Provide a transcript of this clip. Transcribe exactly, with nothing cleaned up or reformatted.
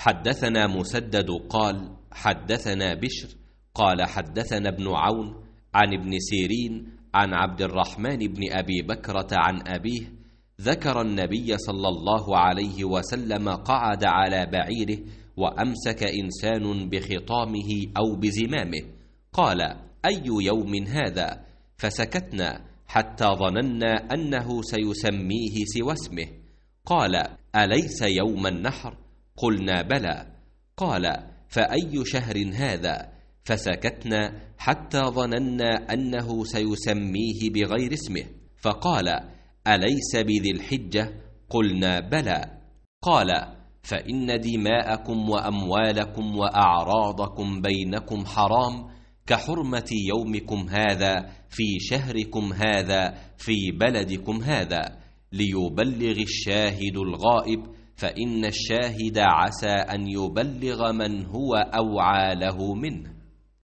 حدثنا مسدد قال حدثنا بشر قال حدثنا ابن عون عن ابن سيرين عن عبد الرحمن بن أبي بكرة عن أبيه ذكر النبي صلى الله عليه وسلم قعد على بعيره وأمسك إنسان بخطامه أو بزمامه، قال: أي يوم هذا؟ فسكتنا حتى ظننا أنه سيسميه سوى اسمه. قال: أليس يوم النحر؟ قلنا: بلى. قال: فأي شهر هذا؟ فسكتنا حتى ظننا أنه سيسميه بغير اسمه، فقال: أليس بذي الحجة؟ قلنا: بلى. قال: فإن دماءكم وأموالكم وأعراضكم بينكم حرام كحرمة يومكم هذا في شهركم هذا في بلدكم هذا، ليبلغ الشاهد الغائب، فإن الشاهد عسى أن يبلغ من هو أوعى له منه.